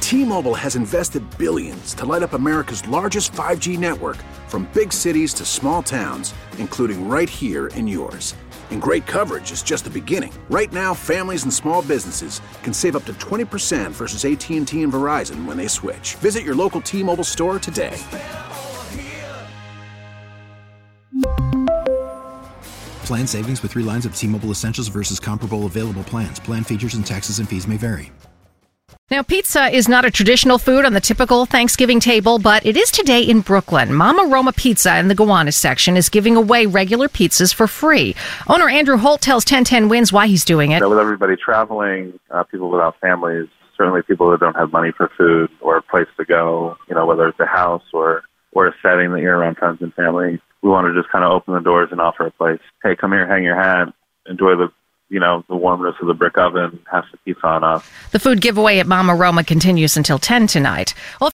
T-Mobile has invested billions to light up America's largest 5G network, from big cities to small towns, including right here in yours. And great coverage is just the beginning. Right now, families and small businesses can save up to 20% versus AT&T and Verizon when they switch. Visit your local T-Mobile store today. Plan savings with 3 lines of T-Mobile Essentials versus comparable available plans. Plan features and taxes and fees may vary. Now, pizza is not a traditional food on the typical Thanksgiving table, but it is today in Brooklyn. Mama Roma Pizza in the Gowanus section is giving away regular pizzas for free. Owner Andrew Holt tells 1010 Wins why he's doing it. With everybody traveling, people without families, certainly people that don't have money for food or a place to go, whether it's a house or a setting that you're around friends and family, we want to just kind of open the doors and offer a place. Hey, come here, hang your hat, enjoy the warmness of the brick oven, have some pizza on us. The food giveaway at Mama Roma continues until 10 tonight. Well,